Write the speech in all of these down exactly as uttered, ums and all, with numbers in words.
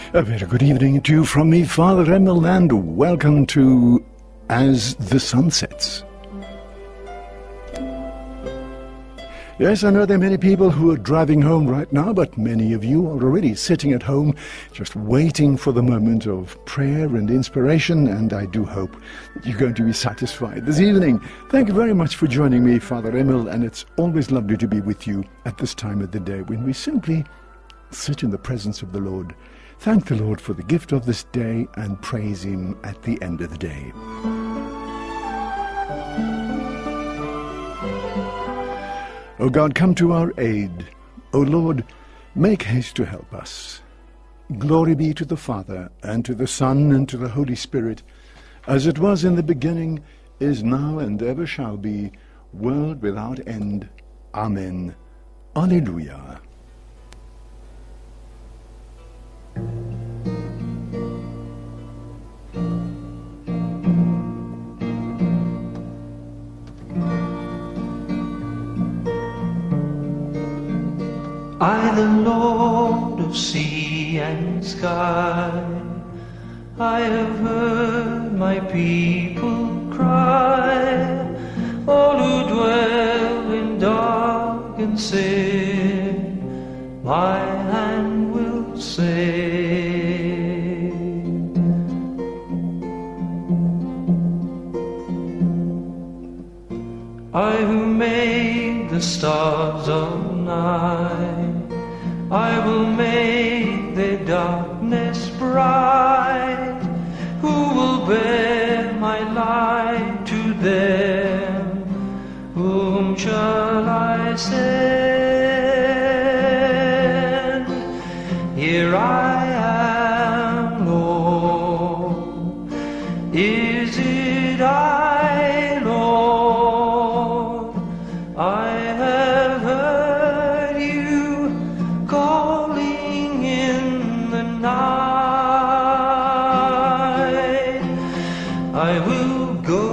A very good evening to you from me, Father Emil, and welcome to As the Sun Sets. Yes, I know there are many people who are driving home right now, but many of you are already sitting at home just waiting for the moment of prayer and inspiration, and I do hope that you're going to be satisfied this evening. Thank you very much for joining me, Father Emil, and it's always lovely to be with you at this time of the day when we simply sit in the presence of the Lord. Thank the Lord for the gift of this day and praise Him at the end of the day. O God, come to our aid. O Lord, make haste to help us. Glory be to the Father, and to the Son, and to the Holy Spirit, as it was in the beginning, is now, and ever shall be, world without end. Amen. Alleluia. I, the Lord of sea and sky, I have heard my people cry, all who dwell in dark and sin, my hand will save. I who made the stars of night, I will make their darkness bright. Who will bear my light to them? Whom shall I send? Here I am, Lord. Is it I, Lord? I have heard you calling in the night. I will go,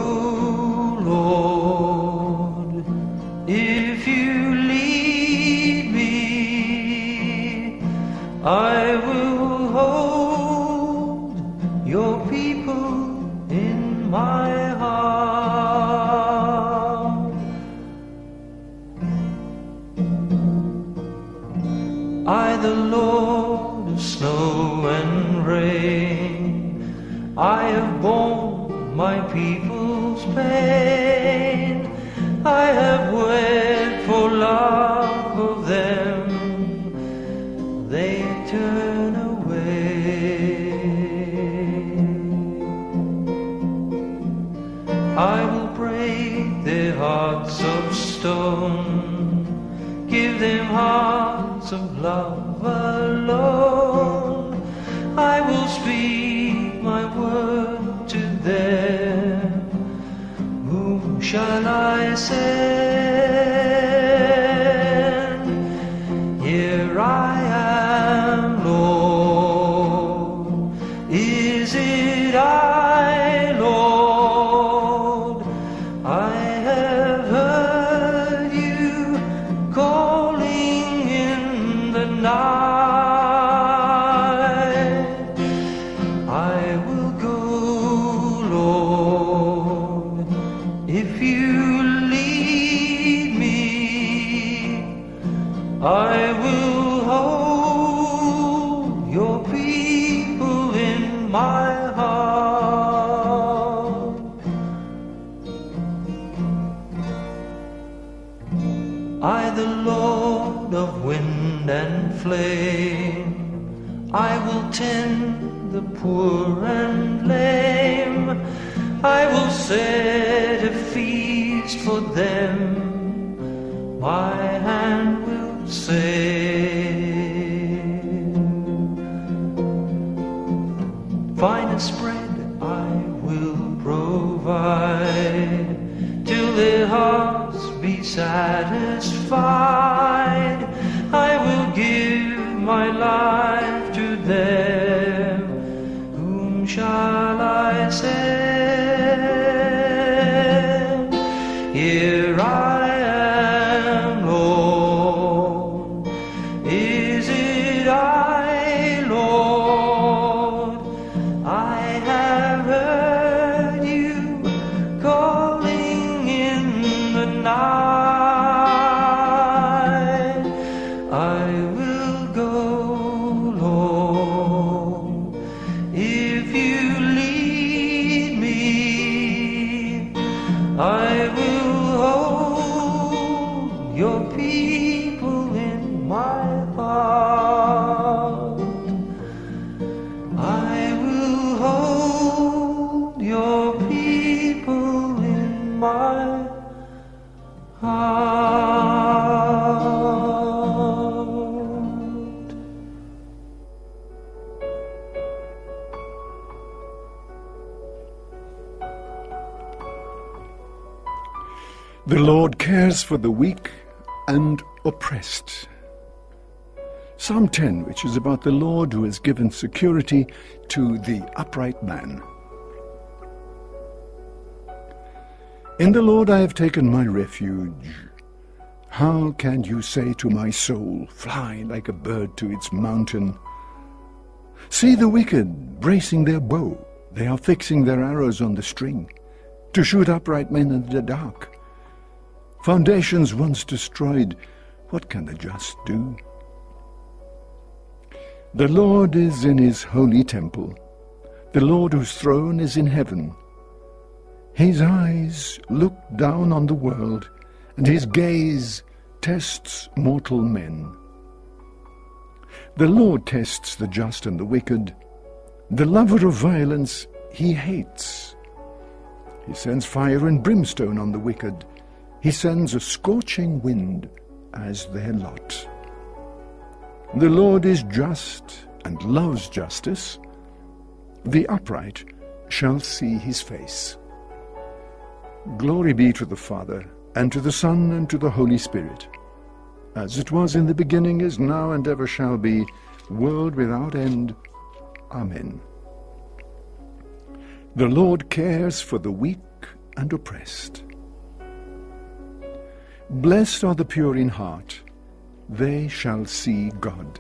Lord, if you lead me. I will hold your people in my heart. I, the Lord of snow and rain, I have borne my people's pain. I have wept for love of them, they turn away. I will break their hearts of stone, give them hearts of love alone. I will speak my word to them. Whom shall I send? Here I am, Lord. Is it I, Lord? I have heard you calling in the night. I will go, Lord, if you lead me. I will hold your people in my heart. I, the Lord of wind and flame, I will tend the poor and lame. I will set a feast for them, my hand will save. Finest bread I will provide, till their hearts be satisfied. I will give my life to them. Whom shall I send? Here I am, Lord. Is it I, Lord? your people in my heart. I will hold your people in my heart. The Lord cares for the weak and oppressed. Psalm ten, which is about the Lord who has given security to the upright man. In the Lord I have taken my refuge. How can you say to my soul, fly like a bird to its mountain? See the wicked bracing their bow. They are fixing their arrows on the string, to shoot upright men in the dark. Foundations once destroyed, what can the just do? The Lord is in his holy temple. The Lord whose throne is in heaven. His eyes look down on the world, and his gaze tests mortal men. The Lord tests the just and the wicked. The lover of violence he hates. He sends fire and brimstone on the wicked. He sends a scorching wind as their lot. The Lord is just and loves justice. The upright shall see his face. Glory be to the Father, and to the Son, and to the Holy Spirit, as it was in the beginning, is now, and ever shall be, world without end. Amen. The Lord cares for the weak and oppressed. Blessed are the pure in heart, they shall see God.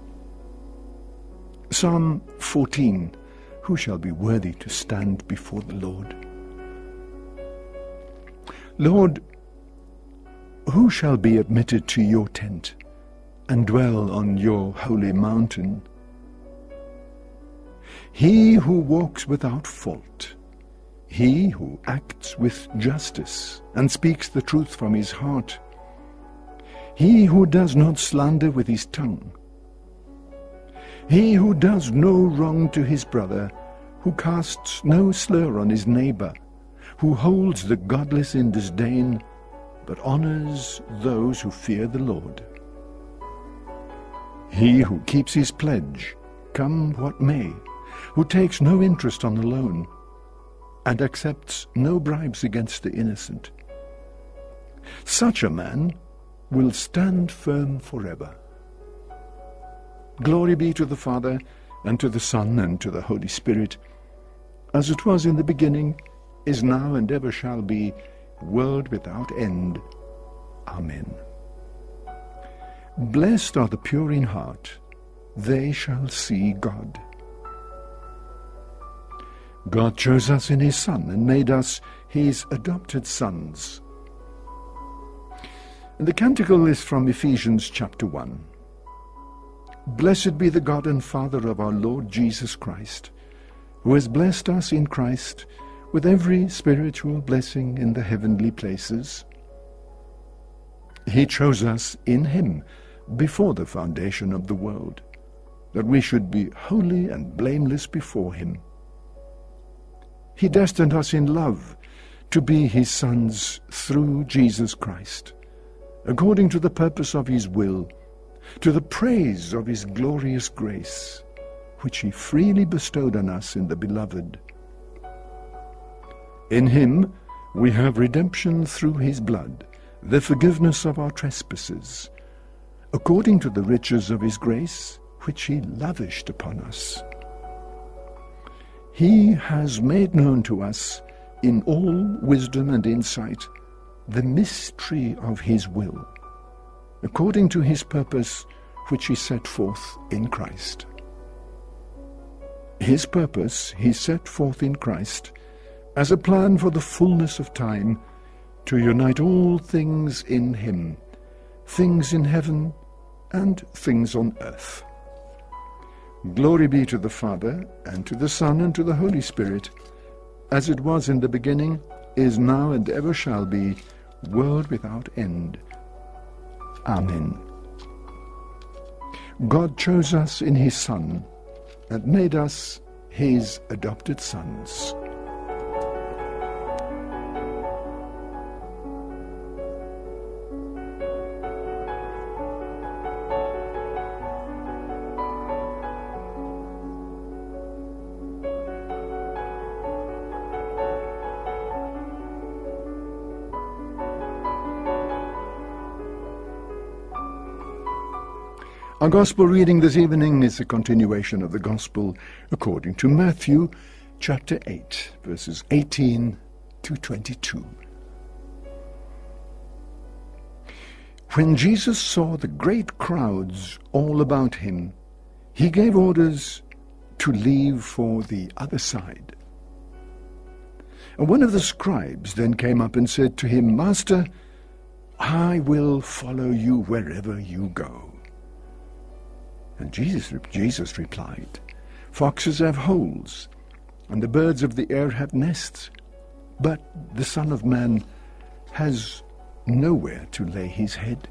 Psalm fourteen. Who shall be worthy to stand before the Lord? Lord, who shall be admitted to your tent and dwell on your holy mountain? He who walks without fault, he who acts with justice and speaks the truth from his heart, he who does not slander with his tongue, he who does no wrong to his brother, who casts no slur on his neighbor, who holds the godless in disdain, but honors those who fear the Lord. He who keeps his pledge, come what may, who takes no interest on the loan, and accepts no bribes against the innocent. Such a man will stand firm forever. Glory be to the Father, and to the Son, and to the Holy Spirit, as it was in the beginning, is now, and ever shall be, world without end. Amen. Blessed are the pure in heart, they shall see God. God chose us in his Son and made us his adopted sons. And the canticle is from Ephesians chapter one. Blessed be the God and Father of our Lord Jesus Christ, who has blessed us in Christ with every spiritual blessing in the heavenly places. He chose us in him before the foundation of the world, that we should be holy and blameless before him. He destined us in love to be his sons through Jesus Christ, according to the purpose of his will, to the praise of his glorious grace, which he freely bestowed on us in the Beloved. In him we have redemption through his blood, the forgiveness of our trespasses, according to the riches of his grace, which he lavished upon us. He has made known to us, in all wisdom and insight, the mystery of his will, according to his purpose, which he set forth in Christ. His purpose he set forth in Christ as a plan for the fullness of time, to unite all things in him, things in heaven and things on earth. Glory be to the Father, and to the Son, and to the Holy Spirit, as it was in the beginning, is now, and ever shall be, world without end. Amen. God chose us in his Son and made us his adopted sons. Our Gospel reading this evening is a continuation of the Gospel according to Matthew, chapter eight, verses eighteen to twenty-two. When Jesus saw the great crowds all about him, he gave orders to leave for the other side. And one of the scribes then came up and said to him, "Master, I will follow you wherever you go." And Jesus, Jesus replied, "Foxes have holes, and the birds of the air have nests, but the Son of Man has nowhere to lay his head."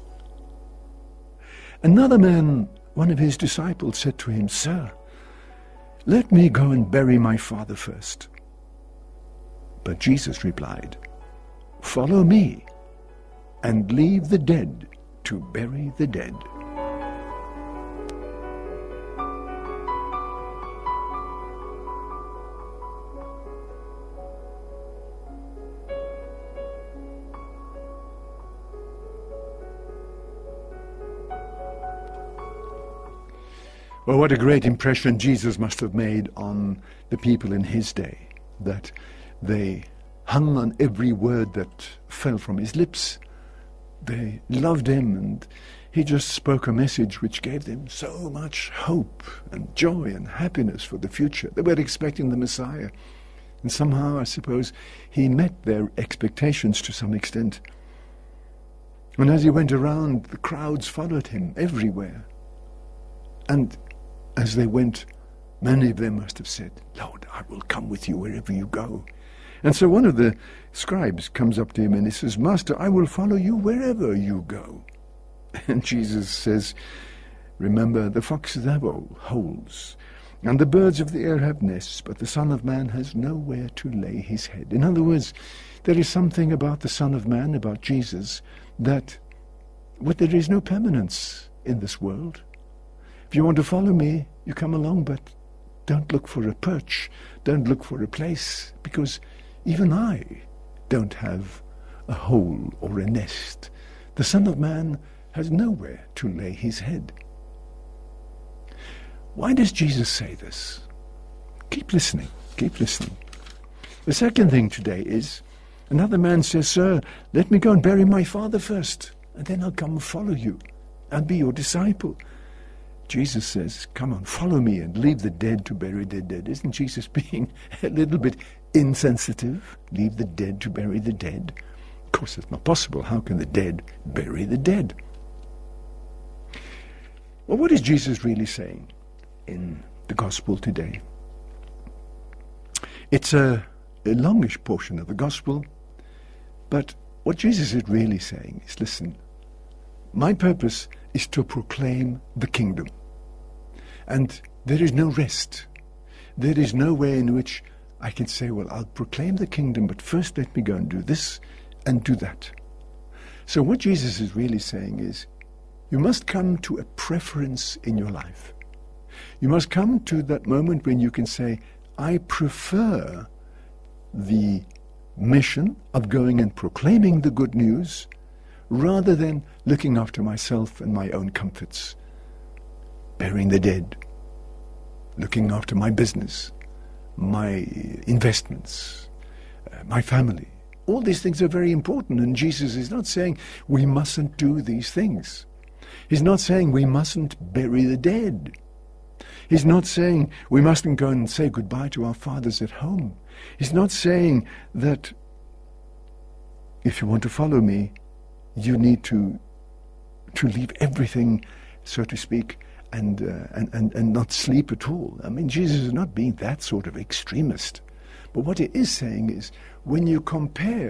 Another man, one of his disciples, said to him, "Sir, let me go and bury my father first." But Jesus replied, "Follow me, and leave the dead to bury the dead." Well, what a great impression Jesus must have made on the people in his day, that they hung on every word that fell from his lips. They loved him, and he just spoke a message which gave them so much hope and joy and happiness for the future. They were expecting the Messiah, and somehow, I suppose, he met their expectations to some extent. And as he went around, the crowds followed him everywhere. And as they went, many of them must have said, "Lord, I will come with you wherever you go." And so one of the scribes comes up to him and he says, "Master, I will follow you wherever you go." And Jesus says, "Remember, the foxes have holes, and the birds of the air have nests, but the Son of Man has nowhere to lay his head." In other words, there is something about the Son of Man, about Jesus, that well, there is no permanence in this world. If you want to follow me, you come along, but don't look for a perch, don't look for a place, because even I don't have a hole or a nest. The Son of Man has nowhere to lay his head. Why does Jesus say this? Keep listening, keep listening. The second thing today is, another man says, "Sir, let me go and bury my father first, and then I'll come and follow you and be your disciple." Jesus says, "Come on, follow me and leave the dead to bury the dead." Isn't Jesus being a little bit insensitive? Leave the dead to bury the dead? Of course, it's not possible. How can the dead bury the dead? Well, what is Jesus really saying in the Gospel today? It's a, a longish portion of the Gospel, but what Jesus is really saying is, listen, my purpose is to proclaim the kingdom. And there is no rest. There is no way in which I can say, well, I'll proclaim the kingdom, but first let me go and do this and do that. So what Jesus is really saying is, you must come to a preference in your life. You must come to that moment when you can say, I prefer the mission of going and proclaiming the good news rather than looking after myself and my own comforts, burying the dead, looking after my business, my investments, uh, my family. All these things are very important, and Jesus is not saying we mustn't do these things. He's not saying we mustn't bury the dead. He's not saying we mustn't go and say goodbye to our fathers at home. He's not saying that if you want to follow me, you need to to leave everything, so to speak, and, uh, and, and, and not sleep at all. I mean, Jesus is not being that sort of extremist. But what he is saying is, when you compare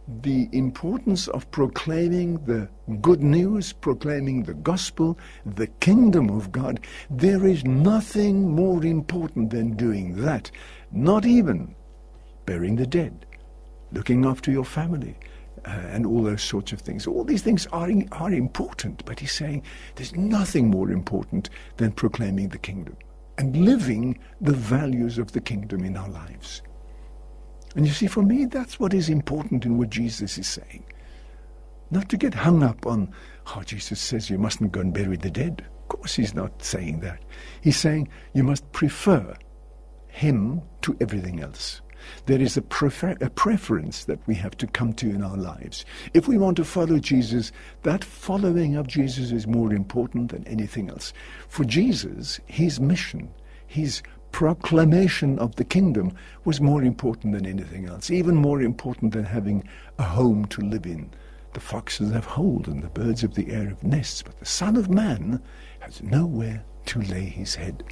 the importance of proclaiming the good news, proclaiming the gospel, the kingdom of God. There is nothing more important than doing that. Not even burying the dead, looking after your family, uh, and all those sorts of things. All these things are, in, are important, but he's saying there's nothing more important than proclaiming the kingdom and living the values of the kingdom in our lives. And you see, for me, that's what is important in what Jesus is saying. Not to get hung up on, oh, Jesus says you mustn't go and bury the dead. Of course he's not saying that. He's saying you must prefer him to everything else. There is a, prefer- a preference that we have to come to in our lives. If we want to follow Jesus, that following of Jesus is more important than anything else. For Jesus, his mission, his proclamation of the kingdom was more important than anything else, even more important than having a home to live in. The foxes have holes and the birds of the air have nests, but the Son of Man has nowhere to lay his head.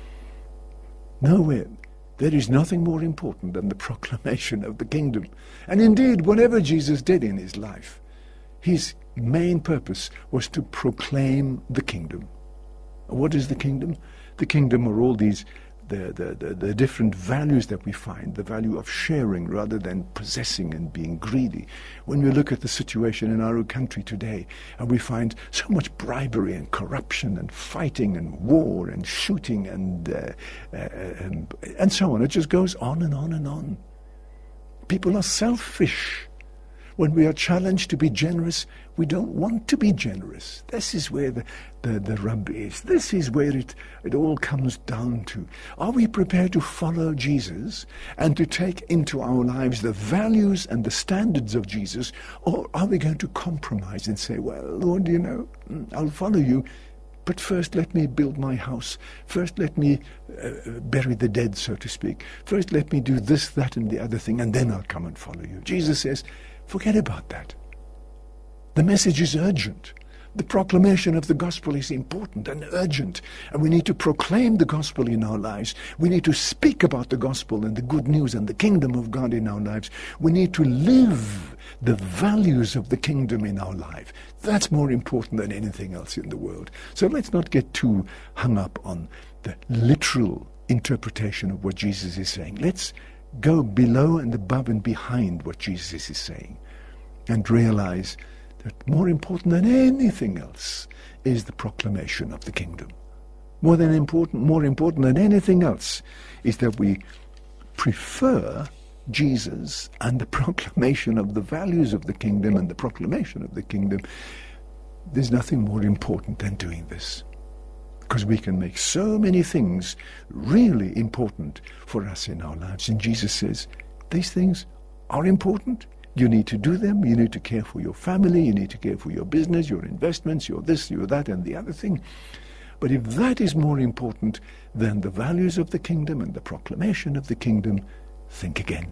Nowhere. There is nothing more important than the proclamation of the kingdom. And indeed, whatever Jesus did in his life, his main purpose was to proclaim the kingdom. What is the kingdom? The kingdom are all these The, the, the, the different values that we find, the value of sharing rather than possessing and being greedy. When we look at the situation in our country today, and we find so much bribery and corruption and fighting and war and shooting and, uh, uh, and, and so on. It just goes on and on and on. People are selfish. When we are challenged to be generous, we don't want to be generous. This is where the, the, the rub is. This is where it, it all comes down to. Are we prepared to follow Jesus and to take into our lives the values and the standards of Jesus? Or are we going to compromise and say, well, Lord, you know, I'll follow you, but first let me build my house. First let me uh, bury the dead, so to speak. First let me do this, that, and the other thing, and then I'll come and follow you. Jesus says, forget about that. The message is urgent. The proclamation of the gospel is important and urgent, and we need to proclaim the gospel in our lives. We need to speak about the gospel and the good news and the kingdom of God in our lives. We need to live the values of the kingdom in our life. That's more important than anything else in the world. So let's not get too hung up on the literal interpretation of what Jesus is saying. Let's go below and above and behind what Jesus is saying and realize that more important than anything else is the proclamation of the kingdom. More than important, more important than anything else is that we prefer Jesus and the proclamation of the values of the kingdom and the proclamation of the kingdom. There's nothing more important than doing this, because we can make so many things really important for us in our lives. And Jesus says, these things are important. You need to do them. You need to care for your family. You need to care for your business, your investments, your this, your that, and the other thing. But if that is more important than the values of the kingdom and the proclamation of the kingdom, think again.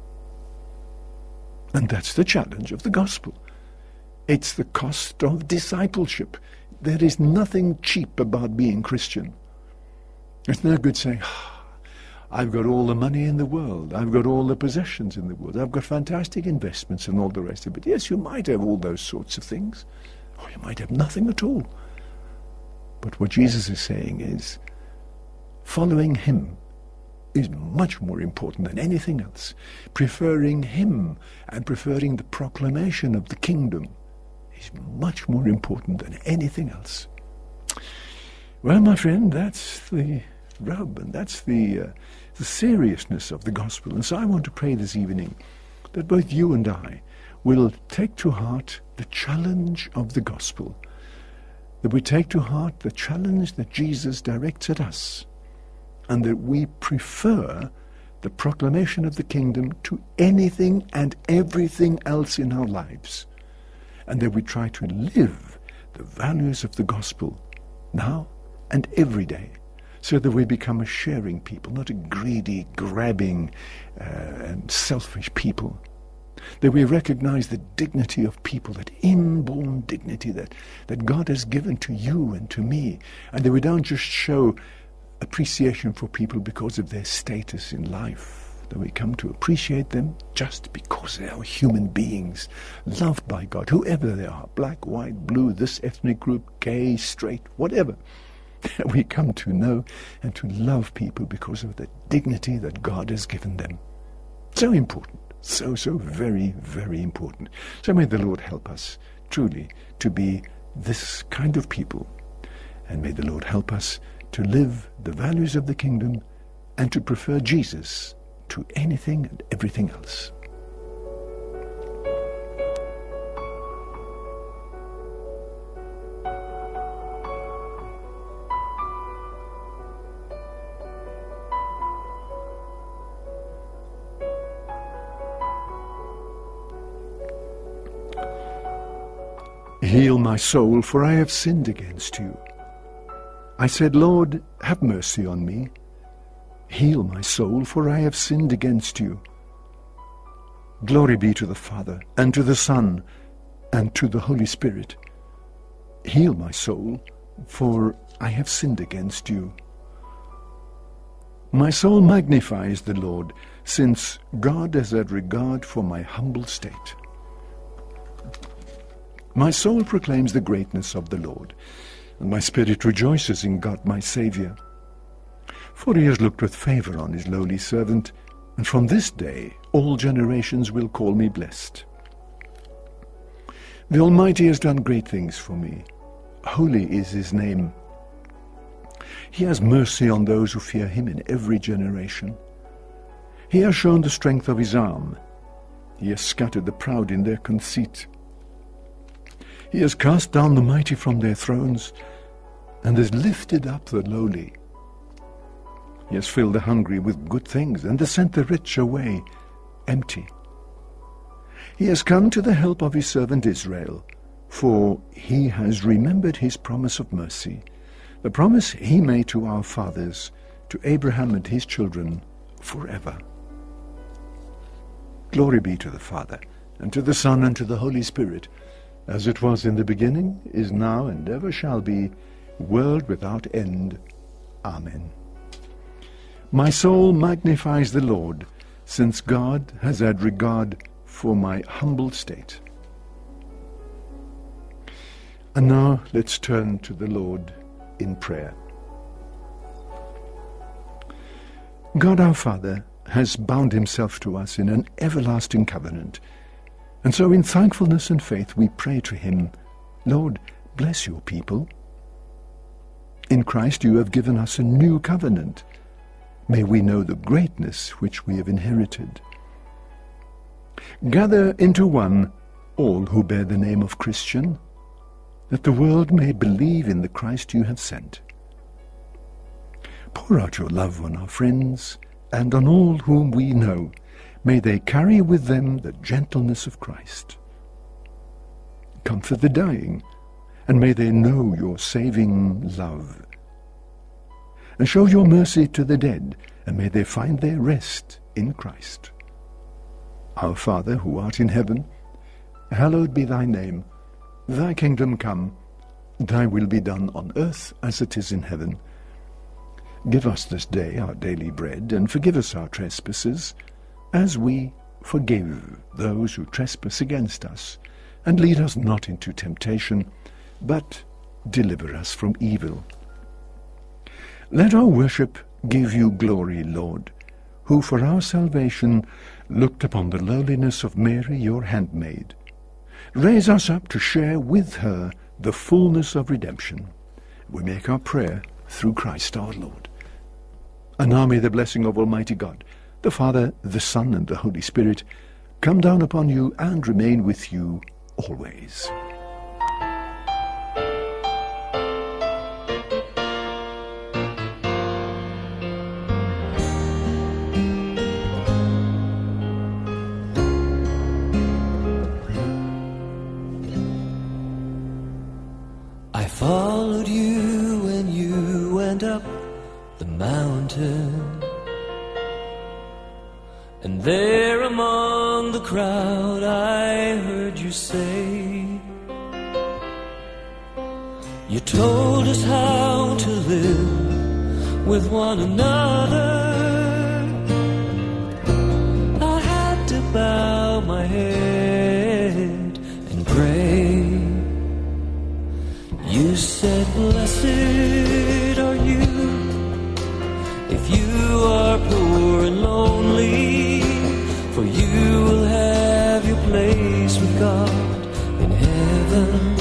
And that's the challenge of the gospel. It's the cost of discipleship. There is nothing cheap about being Christian. It's no good saying, oh, I've got all the money in the world. I've got all the possessions in the world. I've got fantastic investments and all the rest of it. Yes, you might have all those sorts of things. Or you might have nothing at all. But what Jesus is saying is, following him is much more important than anything else. Preferring him and preferring the proclamation of the kingdom is much more important than anything else. Well, my friend, that's the rub, and that's the, uh, the seriousness of the gospel. And so I want to pray this evening that both you and I will take to heart the challenge of the gospel, that we take to heart the challenge that Jesus directs at us, and that we prefer the proclamation of the kingdom to anything and everything else in our lives, and that we try to live the values of the gospel now and every day, so that we become a sharing people, not a greedy, grabbing, uh, and selfish people. That we recognize the dignity of people, that inborn dignity that, that God has given to you and to me, and that we don't just show appreciation for people because of their status in life. that we come to appreciate them just because they are human beings, loved by God, whoever they are, black, white, blue, this ethnic group, gay, straight, whatever. We come to know and to love people because of the dignity that God has given them. So important, so, so very, very important. So may the Lord help us truly to be this kind of people. And may the Lord help us to live the values of the kingdom and to prefer Jesus to anything and everything else. Heal my soul, for I have sinned against you. I said, Lord, have mercy on me. Heal my soul, for I have sinned against you. Glory be to the Father, and to the Son, and to the Holy Spirit. Heal my soul, for I have sinned against you. My soul magnifies the Lord, since God has had regard for my humble state. My soul proclaims the greatness of the Lord, and my spirit rejoices in God my Saviour. For he has looked with favour on his lowly servant, and from this day all generations will call me blessed. The Almighty has done great things for me. Holy is his name. He has mercy on those who fear him in every generation. He has shown the strength of his arm. He has scattered the proud in their conceit. He has cast down the mighty from their thrones, and has lifted up the lowly. He has filled the hungry with good things, and has sent the rich away empty. He has come to the help of his servant Israel, for he has remembered his promise of mercy, the promise he made to our fathers, to Abraham and his children forever. Glory be to the Father, and to the Son, and to the Holy Spirit, as it was in the beginning, is now, and ever shall be, world without end. Amen. My soul magnifies the Lord, since God has had regard for my humble state. And now let's turn to the Lord in prayer. God our Father has bound himself to us in an everlasting covenant, and so in thankfulness and faith we pray to him, Lord, bless your people. In Christ you have given us a new covenant. May we know the greatness which we have inherited. Gather into one all who bear the name of Christian, that the world may believe in the Christ you have sent. Pour out your love on our friends and on all whom we know. May they carry with them the gentleness of Christ. Comfort the dying, and may they know your saving love. And show your mercy to the dead, and may they find their rest in Christ. Our Father, who art in heaven, hallowed be thy name. Thy kingdom come, thy will be done on earth as it is in heaven. Give us this day our daily bread, and forgive us our trespasses, as we forgive those who trespass against us. And lead us not into temptation, but deliver us from evil. Let our worship give you glory, Lord, who for our salvation looked upon the lowliness of Mary, your handmaid. Raise us up to share with her the fullness of redemption. We make our prayer through Christ our Lord. And now may the blessing of Almighty God, the Father, the Son, and the Holy Spirit, come down upon you and remain with you always. I followed you when you went up the mountain, and there among the crowd I heard you say, you told us how to live with one another, Jesus said, blessed are you if you are poor and lonely, for you will have your place with God in heaven.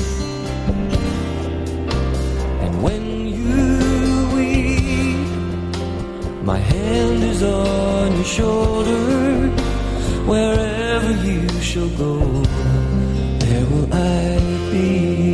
And when you weep, my hand is on your shoulder. Wherever you shall go, there will I be.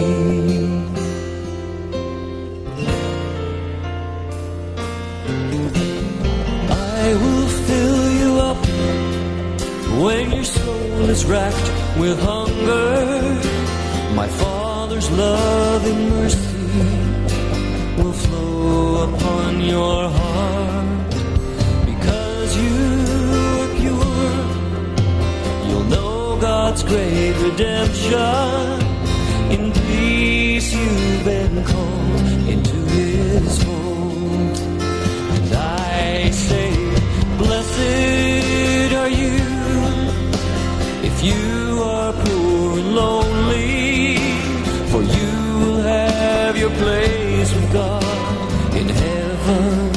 I will fill you up when your soul is racked with hunger. My Father's love and mercy will flow upon your heart. Because you are pure, you'll know God's great redemption. In peace you've been called into His fold. And I say, blessed are you if you are poor and lonely, for you will have your place with God in heaven.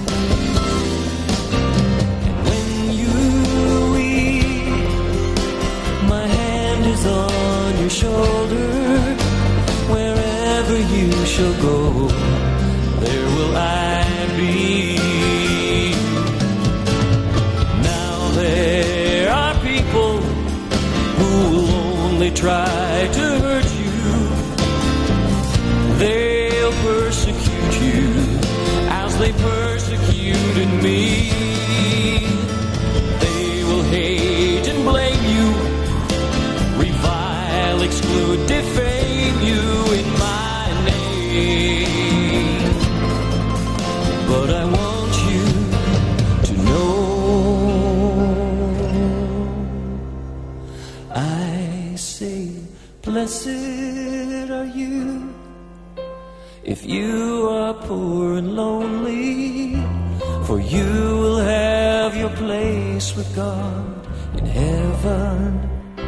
And when you weep, my hand is on your shoulder. Wherever you shall go, there will I be. Now there are people who will only try to hurt you. They'll persecute you as they persecuted me. They will hate and blame you, revile, exclude, defame you in my name. But I want you to know, I say, blessed are you if you are poor and lonely, for you will have your place with God in heaven.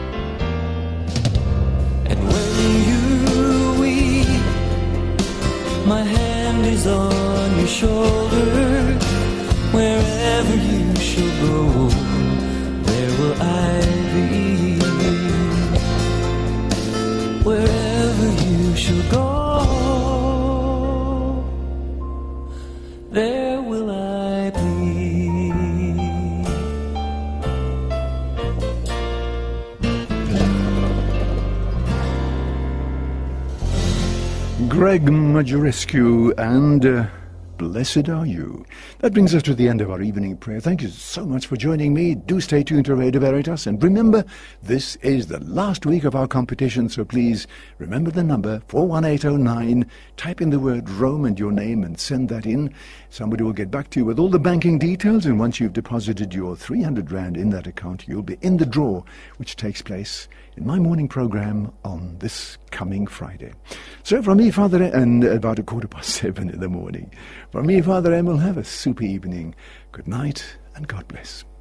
And when you weep, my hand is on your shoulder. Wherever you shall go, there will I be. Wherever you shall go, there will I be. Greg Majorescu and uh, Blessed Are You. That brings us to the end of our evening prayer. Thank you so much for joining me. Do stay tuned to Radio Veritas. And remember, this is the last week of our competition, so please remember the number four one eight oh nine. Type in the word Rome and your name and send that in. Somebody will get back to you with all the banking details, and once you've deposited your three hundred rand in that account, you'll be in the draw, which takes place in my morning program on this coming Friday. So from me, Father, and about a quarter past seven in the morning, from me, Father Emil, have a super evening. Good night and God bless.